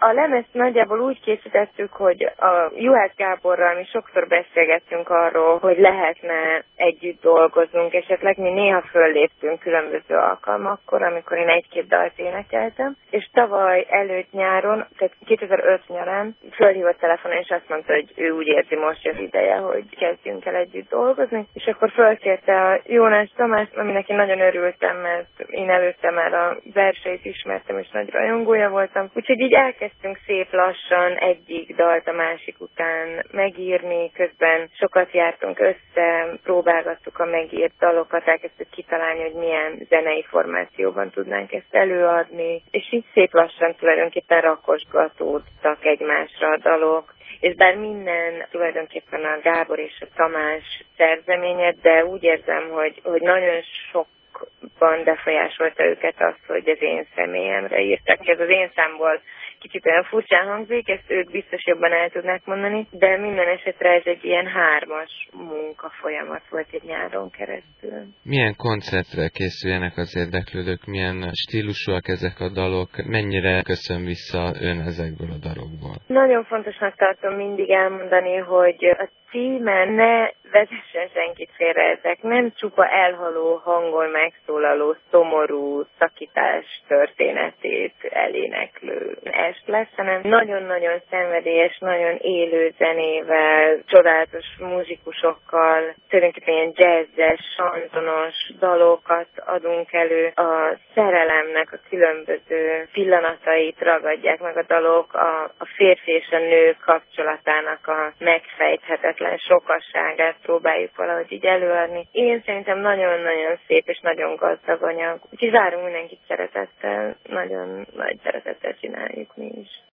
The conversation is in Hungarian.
A lemezt nagyjából úgy készítettük, hogy a Juhász Gáborral mi sokszor beszélgettünk arról, hogy lehetne együtt dolgoznunk, esetleg mi néha fölléptünk különböző alkalmakkor, amikor én egy-két dalt énekeltem, és tavaly előtt nyáron, tehát 2005 nyarán fölhívott telefonon, és azt mondta, hogy ő úgy érzi, most jön ideje, hogy kezdjünk el együtt dolgozni, és akkor fölkérte a Jónás Tamást, aminek én nagyon örültem, mert én előtte már a verseit ismertem, és nagy rajongója voltam. Úgyhogy így elkezdtünk szép lassan egyik dalt a másik után megírni, közben sokat jártunk össze, próbálgattuk a megírt dalokat, elkezdtük kitalálni, hogy milyen zenei formációban tudnánk ezt előadni, és így szép lassan tulajdonképpen rakosgatódtak egymásra a dalok, és bár minden tulajdonképpen a Gábor és a Tamás szerzeménye, de úgy érzem, hogy nagyon sokban befolyásolta őket azt, hogy az én személyemre írtak. Ez az én számból kicsit olyan furcsán hangzik, ezt ők biztos jobban el tudnák mondani, de minden esetre ez egy ilyen 3-as munkafolyamat volt egy nyáron keresztül. Milyen koncertre készüljenek az érdeklődők, milyen stílusúak ezek a dalok, mennyire köszön vissza ön ezekből a dalokból? Nagyon fontosnak tartom mindig elmondani, hogy a címen ne vezessen senkit félre, ezek nem csupa elhaló hangon megszólaló, szomorú szakítás történetét eléneklő est lesz, hanem nagyon-nagyon szenvedélyes, nagyon élő zenével, csodálatos muzsikusokkal, tulajdonképpen ilyen jazzes, sanzonos dalokat adunk elő. A szerelemnek a különböző pillanatait ragadják meg a dalok, a férfi és a nő kapcsolatának a megfejthetetlen sokasságát próbáljuk valahogy így előadni. Én szerintem nagyon-nagyon szép és nagyon gazdag anyag. Úgyhogy várunk mindenkit szeretettel, nagyon nagy szeretettel csináljuk mi is.